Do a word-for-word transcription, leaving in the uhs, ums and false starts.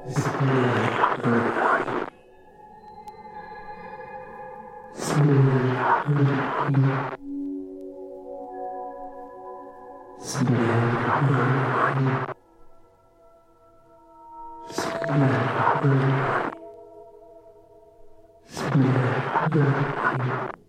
بسم الله الرحمن الرحيم. بسم الله الرحمن الرحيم. بسم الله الرحمن الرحيم. بسم الله الرحمن الرحيم. بسم الله الرحمن الرحيم.